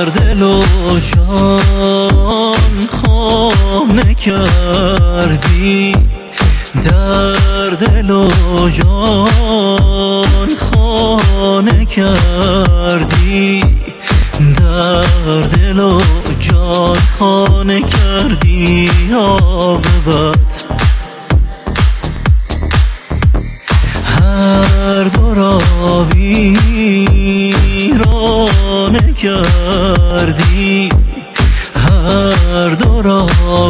دل و جان خانه کردی، در دل و جان خانه کردی، در دل و جان خانه کردی. عاقبت هر دو را ویرانه کردی، هر دو را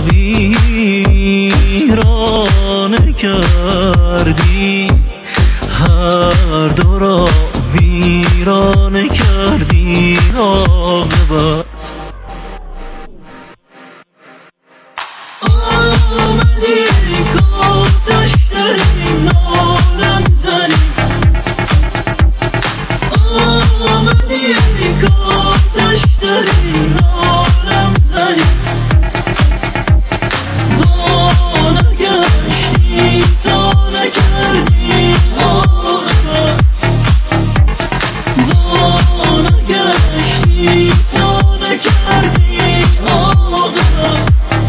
ویرانه کردی، هر دو را ویرانه کردی. عاقبت آمدی کاتش داریم نالم زنی، آمدی کاتش داریم نالم زنی، وانگشتی تا نکردی. عاقبت وانگشتی تا نکردی. عاقبت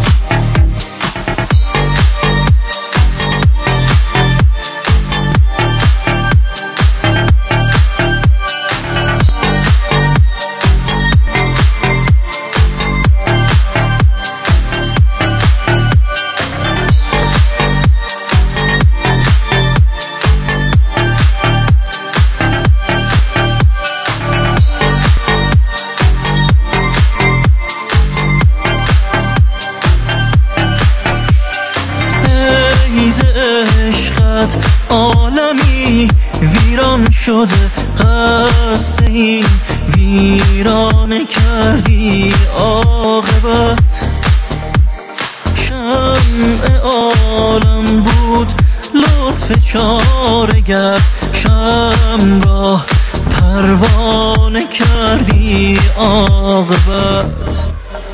عالمی ویران شده، قصد این ویرانه کردی. عاقبت شمع عالم بود لطف چاره‌گر، شمع را پروانه کردی. عاقبت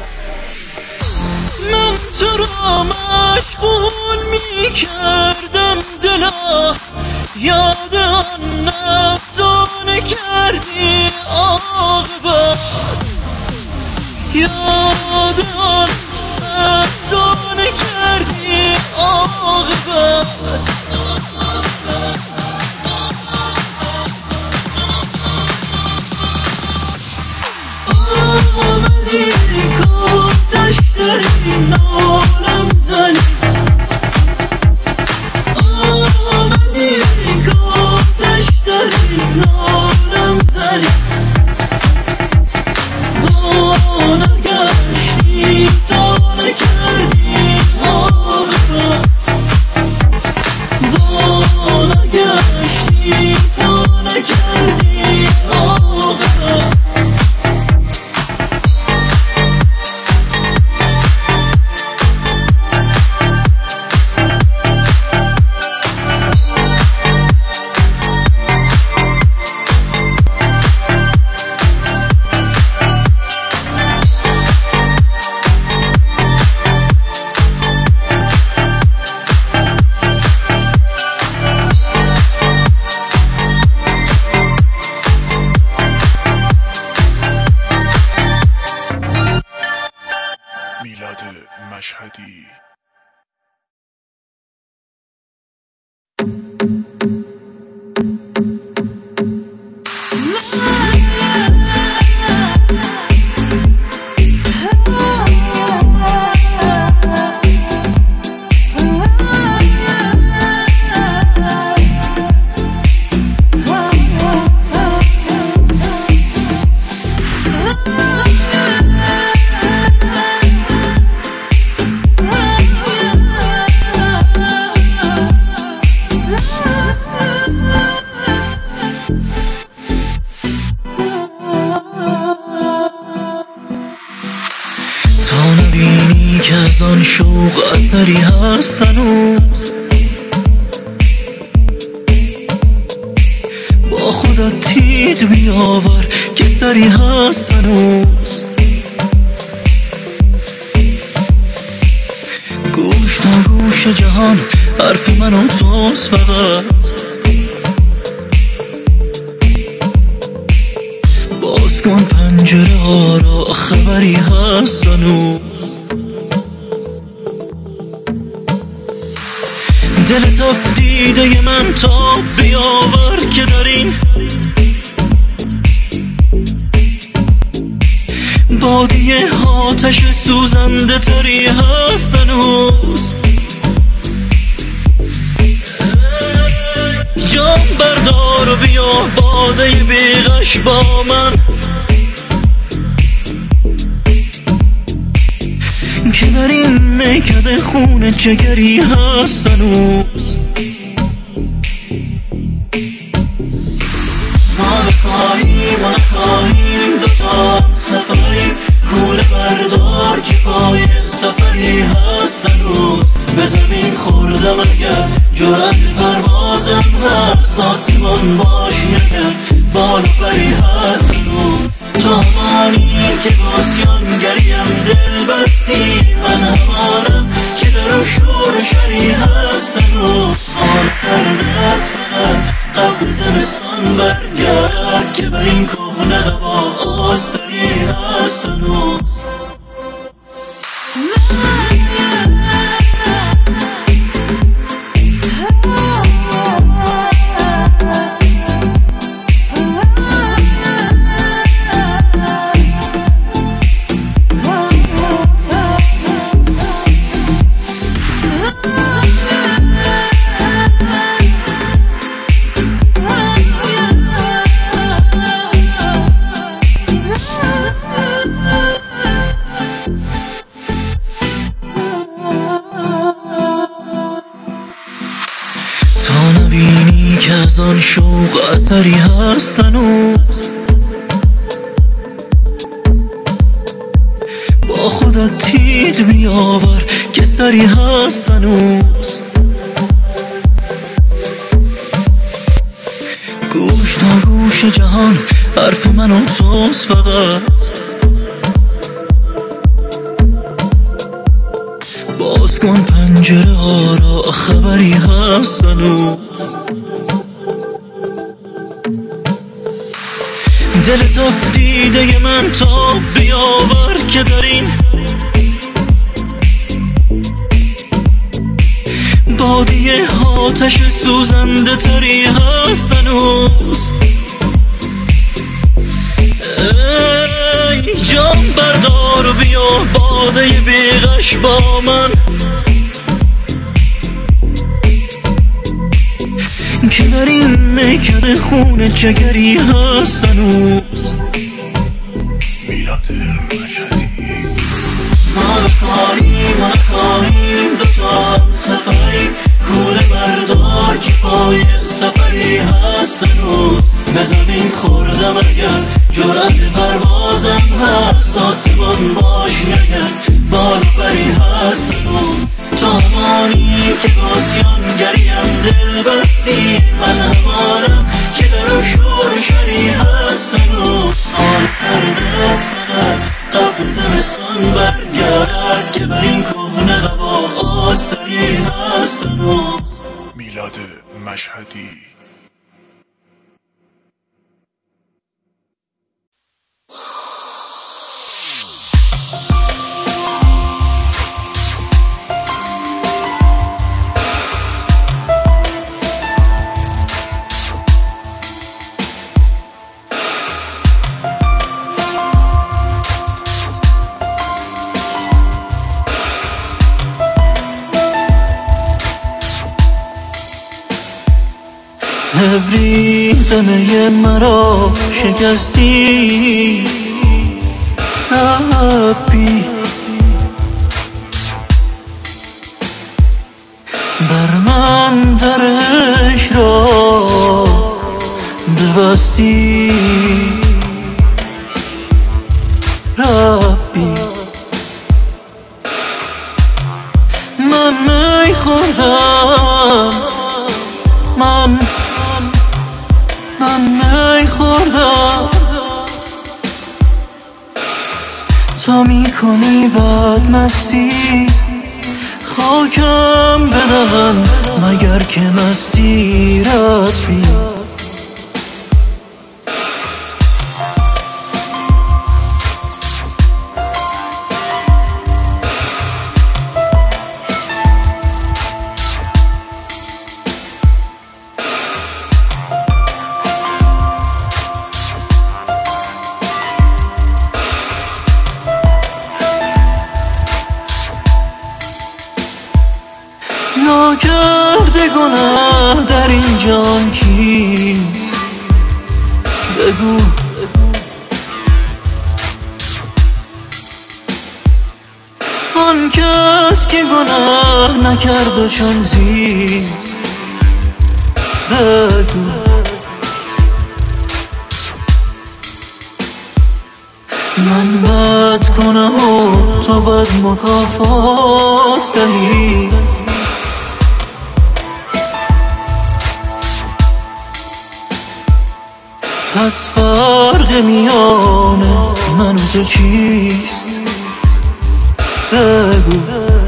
من تو را مشغول می کردم دلا، یاد آن افسانه کردی. عاقبت یاد آن افسانه کردی. عاقبت آمدی کاتش داریم نالم زنی، آمدی کاتش داریم نالم زنی، وانگشتی تا نکردی. عاقبت وانگشتی تا نکردی. عاقبت میلاد مشهدی. که از آن شوق اثری هست هنوز، با خودت تیغ بیاور که سری هست هنوز. گوش تا گوش جهان حرف من و توست فقط، باز کن پنجره ها را خبری هست هنوز؟ دلت افتیده من تا بیاور که در این بادیه آتش سوزنده تری هست هنوز. جام بردار و بیا باده بیغش با من که در این میکده خون جگری هست هنوز. ما بخواهیم و نخواهیم دوتا سفریم، کوله بردار که پای سفری هست هنوز. به زمین خوردم اگر جرأت پروازم هست، آسمان باشی اگر بال و پری هست هنوز. تا مانی که باسیانگریم دل بستی، من همانم که در و شور شری هست هنوز. حال سردست فقط قبل زمستان برگرد که بر این کهنه قبا آستری هست هنوز. نبینی که از آن شوق اثری هست هنوز. با خودت تیغ بیاور که سری هست هنوز. گوش تا گوش جهان حرف من و توست فقط. باز کن پنجره ها را خبری هست هنوز. دلت افتیده من تا بیاور که در این بادیه آتش سوزنده تری هست هنوز. ای جام بردار و بیا باده بیغش با من که در این میکده خون جگری هست هنوز. میلاد مشهدی. ما بخواهیم و نخواهیم دوتا سفریم، کوله بردار که پای سفری هست هنوز. به زمین خوردم اگر جرأت پروازم هست، آسمان باشی اگر بال پری هست هنوز. تا مانی که باسیانگریم دل بستی، من همانم که در و شور شری هست هنوز. حال سردست فقط قبل زمستان برگرد که بر این کهنه قبا آستری هست هنوز. میلاد مشهدی. ابریدنه مرا شکستی ربی، بر من درش را ببستی ربی. من می خوردم، من می خوردم، تو می کنی بد مستی، خاکم بدهم مگر که مستی ربی. ناکرده گناه در این جان کیست؟ بگو آن کس که گناه نکرد و چون زیست. بگو من بد کنم و تو بد مکافات دهی. پس فرق میان من و تو چیست؟ بگو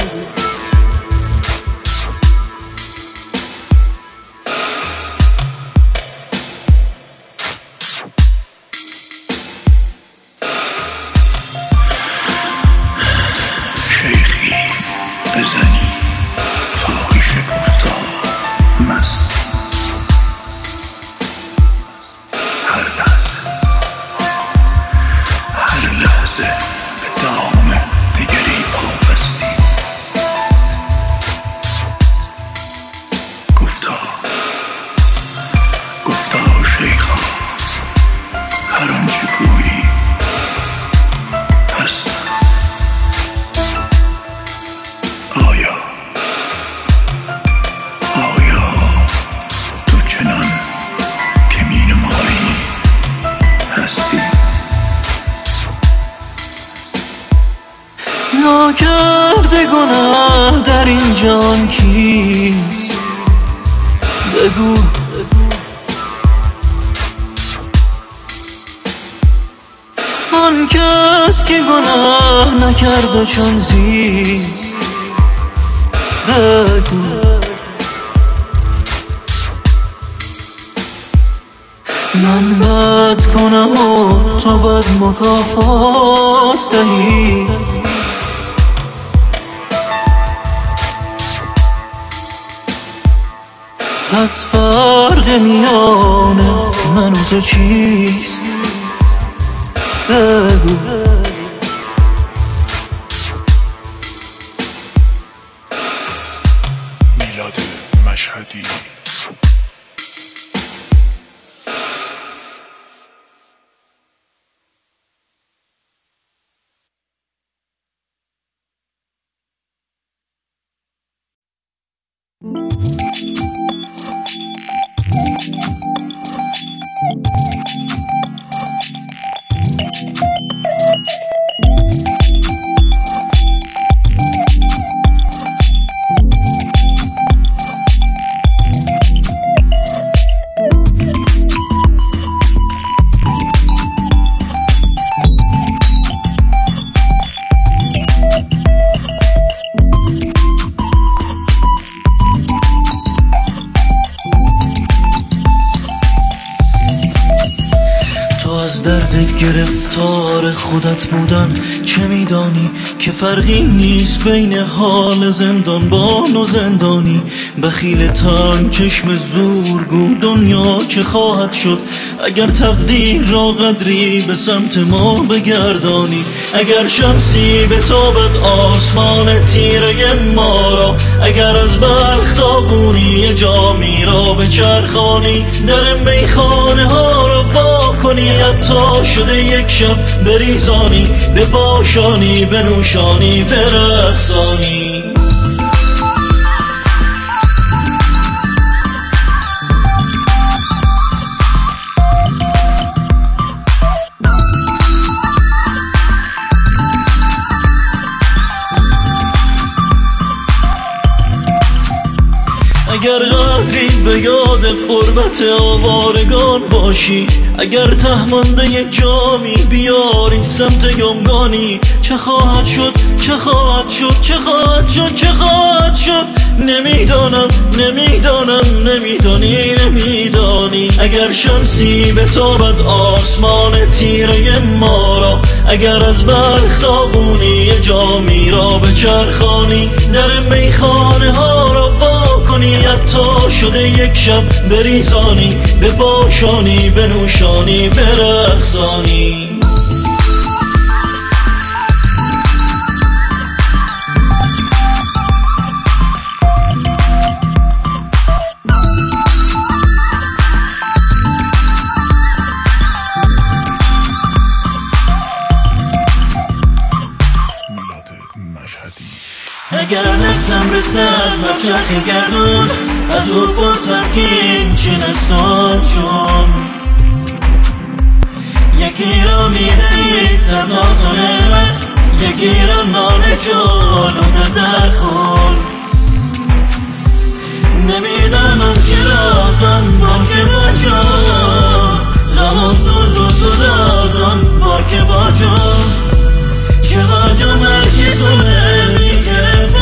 شیخی بزنی فاحش گفتار مستی، هر لحظه به دام دیگری پابستی. گفتار شیخا، هر آنچه گویی هست. آیا تو چنان که می نمایی هستی؟ ناکرده گناه در این جان کیست؟ بگو آن کس که گناه نکرد و چون زیست. بگو من بد کنم و تو بد مکافات دهی. پس فرق میان من و تو چیست؟ بگو میلاد مشهدی. از درد گرفتار خودت بودن چه میدانی که فرقی نیست بین حال زندانبان و زندانی. بخیل تنگ چشم زورگو دنیا چه خواهد شد اگر تقدیر را قدری به سمت ما بگردانی. اگر شمسی بتابد آسمان تیره ما را، اگر از بلخ داغونی جامی را به چرخانی، در میخانه ها را وا کنی، حتی شده یک شب بریزانی، بپاشانی، بنوشانی، برقصانی. اگر قدری به یاد قربت آوارگان باشی، اگر تهمانده جامی بیاری سمت گمگانی، چه خواهد شد، چه خواهد شد، چه خواهد شد، چه خواهد شد؟ نمیدانم، نمیدانم، نمیدانی، نمیدانی. اگر شمسی بتابد آسمان تیره ما را، اگر از بلخ داغونی جامی را به چرخانی، در میخانه ها را وا کنی، حتی شده یک شب بریزانی، بپاشانی، بنوشانی، برقصانی. اگر دستم رسد بر چرخ گردون، از او پرسم که این چینستان چون یکی را میدهی صد ناز و نعمت، یکی را نان جان و در خون. نمیدانم که رازم با که با جان، غم و سوز و گدازم با که با جان. چه با جان هرگز و نمیگرفتاش،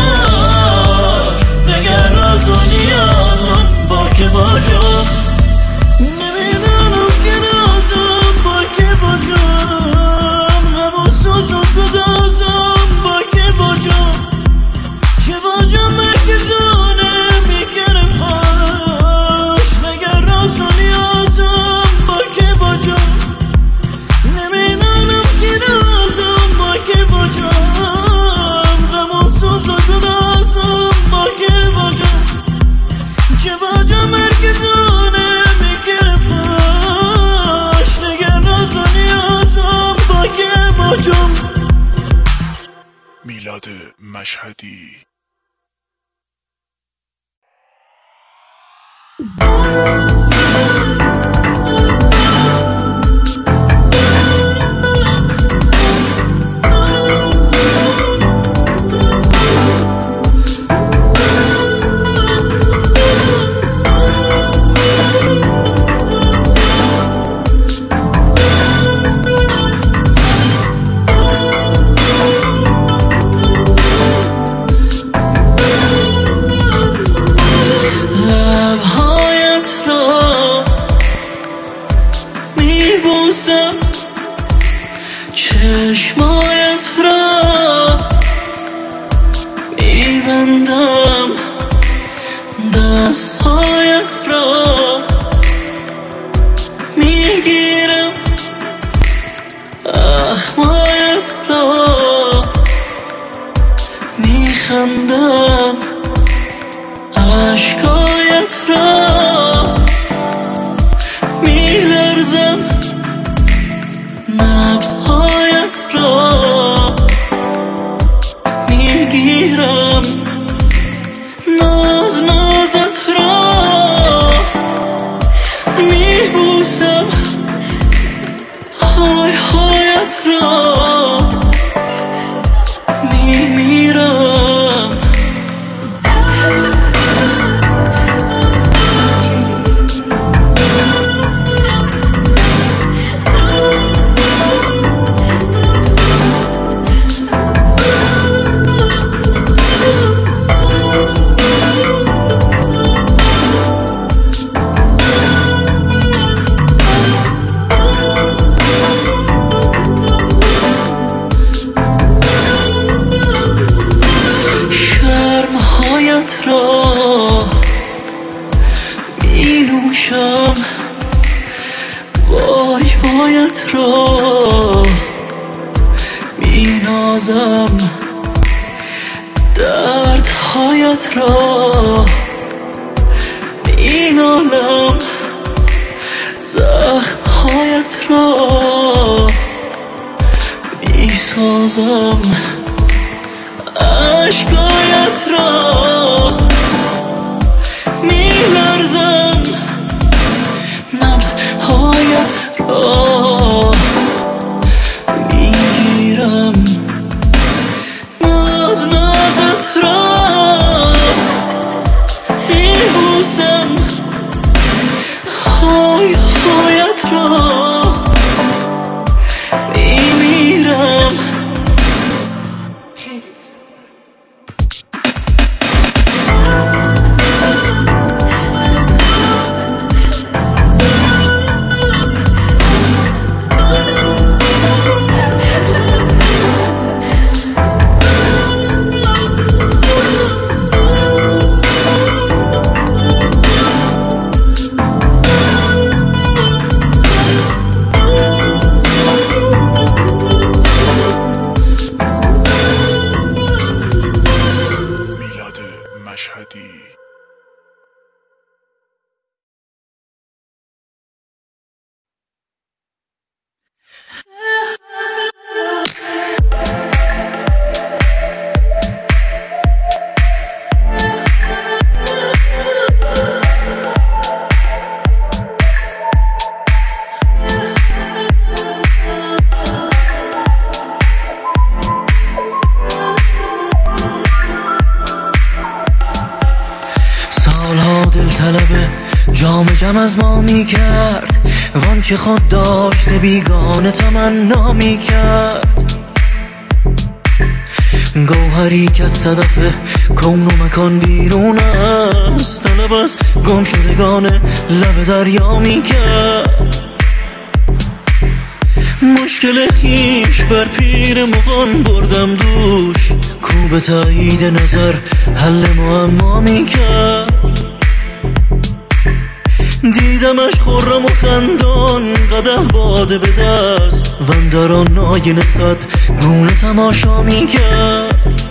دگر راز و نیازم با که با جان. نمیدانم که رازم با که با جان، غم و سوز و گدازم با که با جان. چه با جان هرگز و نمیگرفتاش، دگر راز و نیازم با که با جان. نمیدانم که رازم با که با جان، غم و سوز و گدازم با که با جان. چه با جان هرگز و نمیگرفتاش، دگر راز و نیازم با که با جان. میلاد مشهدی. چشمایت را میبندم، دستهایت را میگیرم، اخمایت را میخندم، اشکایت را میلرزم، نبضهایت را میگیرم، ناز نازت را میبوسم، های هایت را میمیرم. را می نوشم، وای وایت را می نازم، دردهایت را می نالم، زخمهایت را می سازم، اشکایت را میلرزم، نبضهایت را میگیرم، ناز نازت را میبوسم، های هایت را میمیرم. کم از ما می کرد وان که خود داشت بیگانه تمنا می کرد. گوهری که از صدف کون و مکان بیرون است، طلب از گم شدگان لب دریا می کرد. مشکل خیش بر پیر مغان بردم دوش، کو به تایید نظر حل معما می کرد. دیدمش خرم و خندان قدح باده به دست، و در آن آینه صد گونه تماشا می کرد.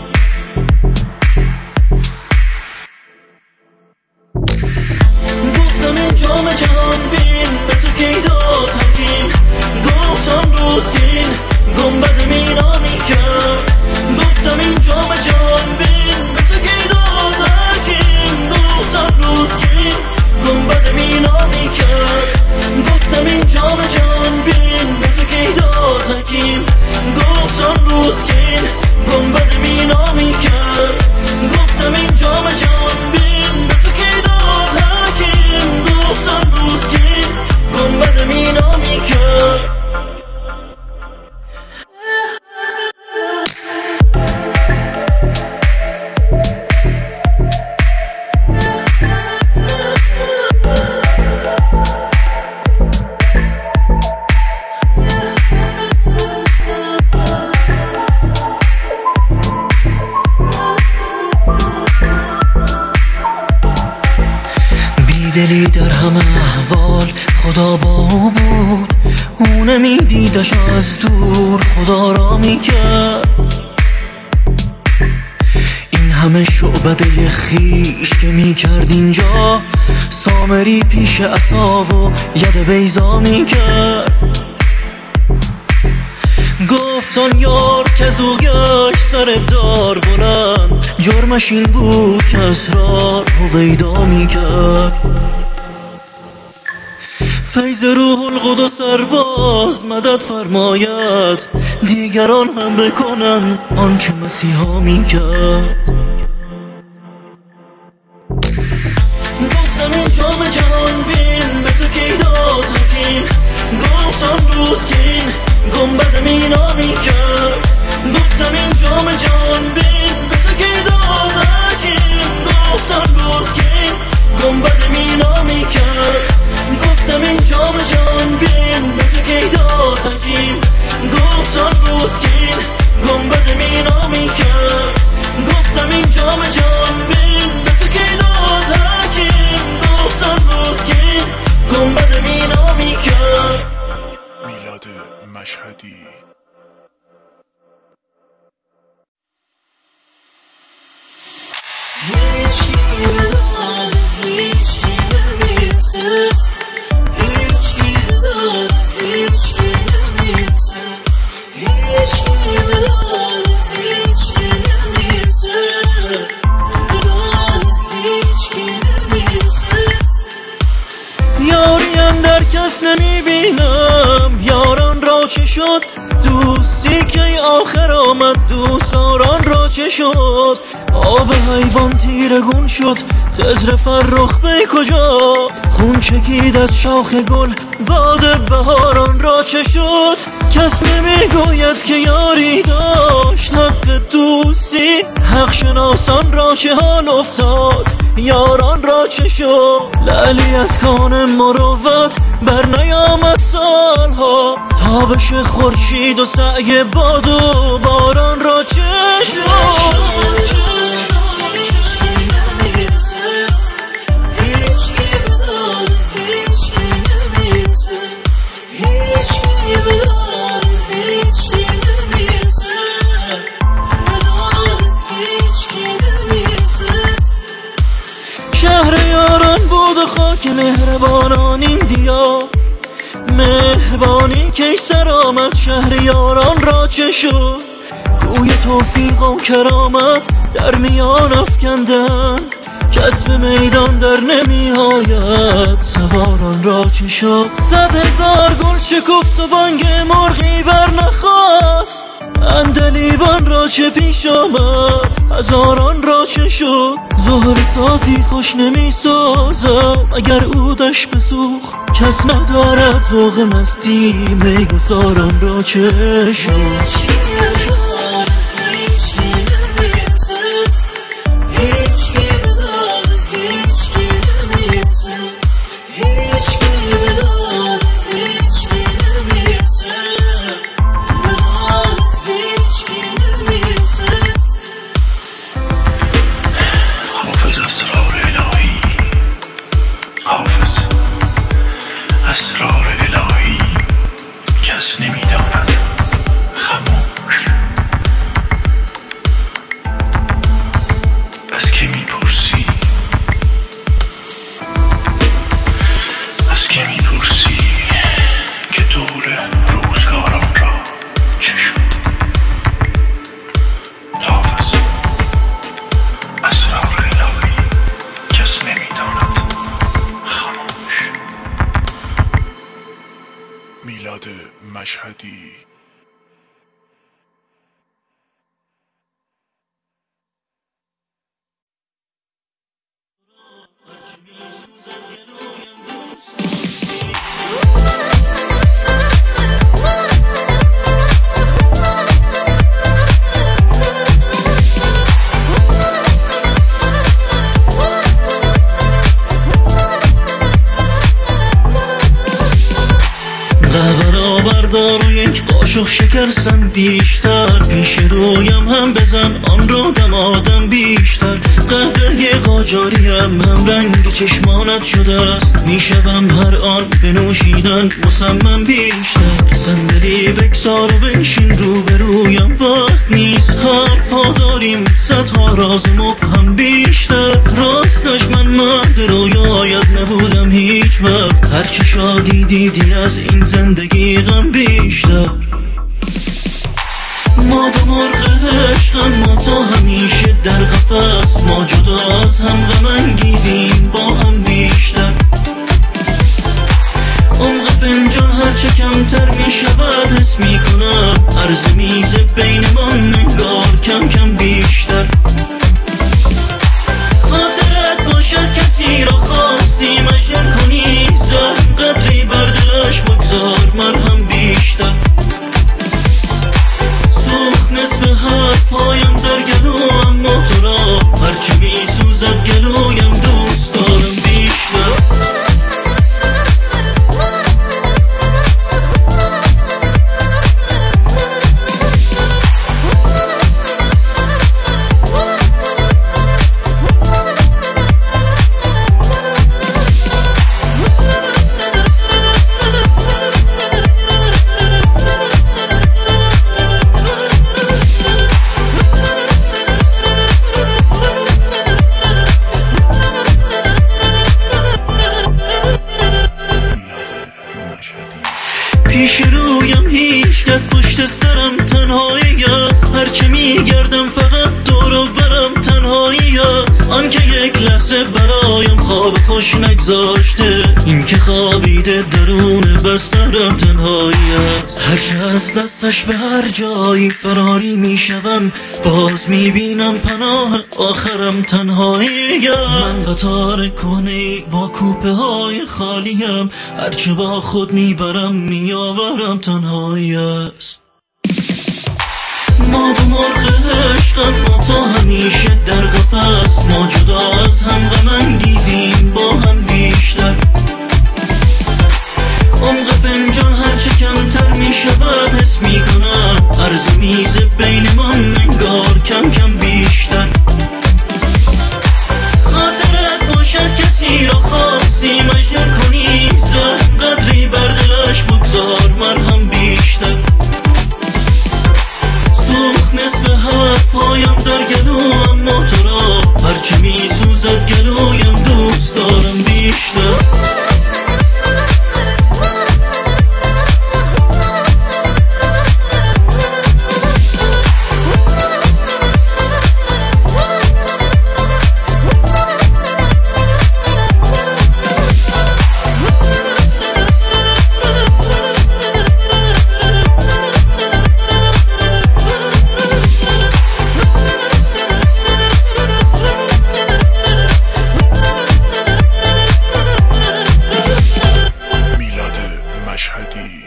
گفتم این جام جهان بین به تو کی داد حکیم، گفتم روزگین گنبد مینا می کرد. گفتم این جام جهان بین به تو کی داد حکیم، گفتم روزگین گنبد مینا می کرد. گفتم این جام جهان بین به تو کی داد حکیم، گفتم روزگین گنبد مینا می کرد. گفتم این جام جهان بین به تو کی داد حکیم، گفتم روزگین گنبد مینا می کرد. دلی در همه احوال خدا با او بود، او نمیدیدش از دور خدا را میکرد. این همه شعبده خیش که میکرد اینجا، سامری پیش عصا و ید بیضا میکرد. گفت آن یار که زو گشت سر دار بلند، جرمش این بود که اسرار هویدا میکرد. فیض روح القدس سرباز مدد فرماید، دیگران هم بکنن آنچه مسیحا میکرد. گفتم این جام جهان بین به تو کی داد حکیم، گفتم روزگین گنبد مینا می کرد. گفتم این جام جهان بین به تو کی داد حکیم، گفتم روزگین گنبد مینا می کرد. گفتم این جام جهان بین به تو کی داد حکیم، گفتم روزگین گنبد مینا می کرد. گفتم این جام جهان بین به تو کی داد حکیم، گفتم روزگین گنبد مینا می کرد. میلاد مشهدی. هیچی بداد هیچی نمیرسه، هیچی بداد هیچی نمیرسه، هیچی بداد هیچی نمیرسه، بداد هیچی نمیرسه. یاریم در کس نمیبینم، یاران را چه شد دوستی که آخر آمد، دوستاران را چه شد آب حیوان تیرگون شد، خضر فرخ بی کجا خون چکید از شاخ گل، باد بهاران را چه شد. کس نمیگوید که یاری داشت حق دوستی، حق شناسان را چه حال افتاد، یاران را چه شد. لعلی از کان مروت بر نیامد سالها، تابش خورشید و سعی باد و باران را چه شد. شهر یاران بود و خاک مهربانان این دیار، مهربانی کی سر آمد شهر یاران را چه شد. گوی توفیق و کرامت در میان افکندند، کسب میدان در نمی آید سواران را چه شد. 100,000 گل شکفت و بانگ مرغی بر نخواست، اندلیبان را چه پیش آمد، هزاران را چه شد، زهر سازی خوش نمی سازد اگر عودش بسوخت. کس ندارد ذوق مستی، میگساران را چه شد. اسرار الهی کس نمیداند، خاموش. از که میپرسی، از که میپرسی که دور روزگاران را چه شد. حافظ، اسرار الهی کس نمیداند، خاموش. میلاد مشهدی. قهوه بردار و یک قاشق شکر سندیشتر، پیش رویم هم بزن آن رو دمادم بیشتر. قهوه قاجاریم هم رنگ چشمانت شده است، میشوم هر آن به نوشیدن مصمم بیشتر. صندلی بگذار و بنشین روبرویم، وقت نیست حرفا داریم صدها راز مبهم بیشتر. راستش من مرد رویایت نبودم هیچ وقت، هرچه شادی دیدی از این زندگی غم بیشتر. ما دو مرغ عشقم، ما تا همیشه در قفس، ما جدا از هم غم انگیزیم با هم بیشتر. عمق فنجان هرچه کمتر می شود حس می کنم، عرض میز بینمان انگار کم کم بیشتر. خاطرت باشد کسی را خواستی مجنون کنی، زخم قدری بر دلش بگذار مرهم بیشتر. سوخت نصف حرفایم در گلو، اما تو را هرچه می سوزد گلویم دوست دارم بیشتر. پیش رویم هیچ کس، پشت سرم تنهایی است، هرچه میگردم فقط دور و برم تنهایی است. آن که یک لحظه برایم خواب خوش نگذاشته، این که خوابیده درون بسترم تنهایی است. هرچه از دستش به هر جایی فراری میشوم، باز میبینم پناه آخرم تنهایی است. من قطار کهنه با کوپه های خالیم، هرچه با خود میبرم میآورم تنهایی است. ما دو مرغ عشقم، ما تا همیشه در قفس، ما جدا از هم غم انگیزیم با هم بیشتر. عمق فنجان هرچه کمتر می شود حس می کنم، عرض میز بینمان انگار کم کم بیشتر. خاطرت باشد کسی را خواستی مجنون کنی، زخم قدری بر دلش بگذار مرهم بیشتر. سوخت نصف حرفایم در گلو، اما تو را هرچه می سوزد گلویم دوست دارم بیشتر. مشهدی.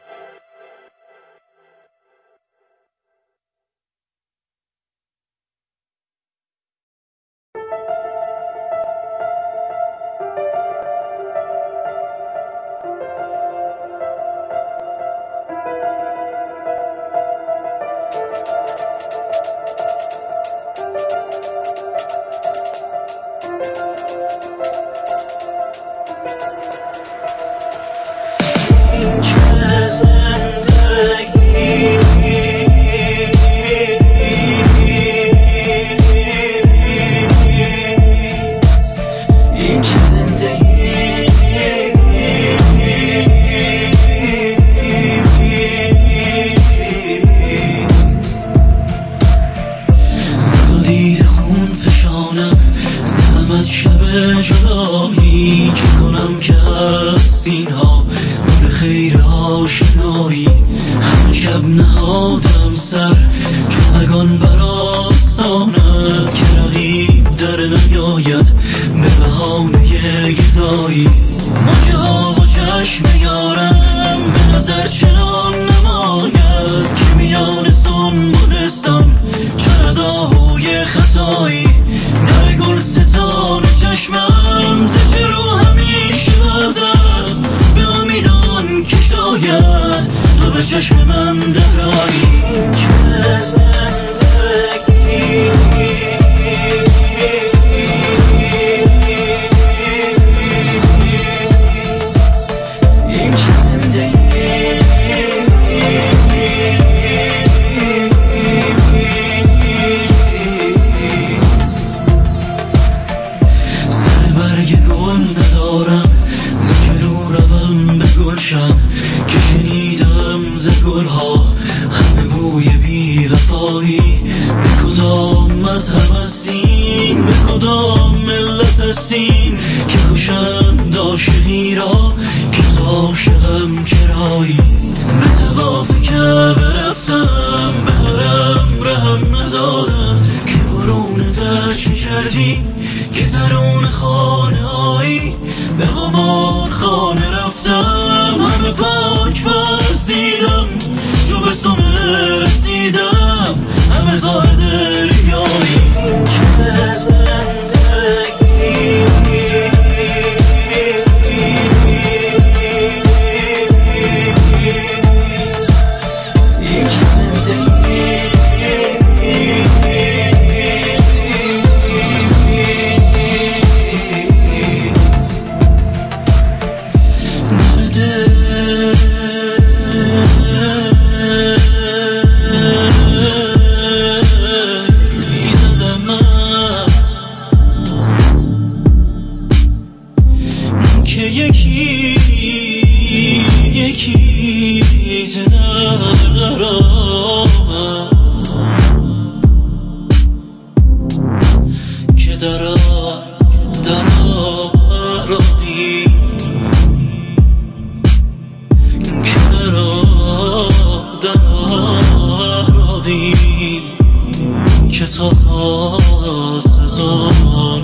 جدایی چه کنم که هست اینها مال خیر آشنایی. همه شب نهادم سر چو سگان بر آستانت که رقیب در نیاید به بهانه گدایی. مژه ها و چشم یارم به نظر چنان نماید که میان سنبلستان چرد آهوی خطایی. در گلستان چشمم ز رو همیشه باز است به امیدان که شاید تو به چشم من درایی. که شنیدم ز گلها همه بوی بی وفایی. به کدام مذهب هستین به کدام ملت هستین که کشند عاشقی را که تو عاشقم چرایی. به طواف کعبه رفتم به حرم رهم ندادم که برون در چه کردی که درون خانه آیی. به قمار خانه رفتم همه پاک باز دیدم جو به سمه رسیدم همه زاهد ریایی. که یکی در آمد که در آرادی که در آرادی که تا خواست زمان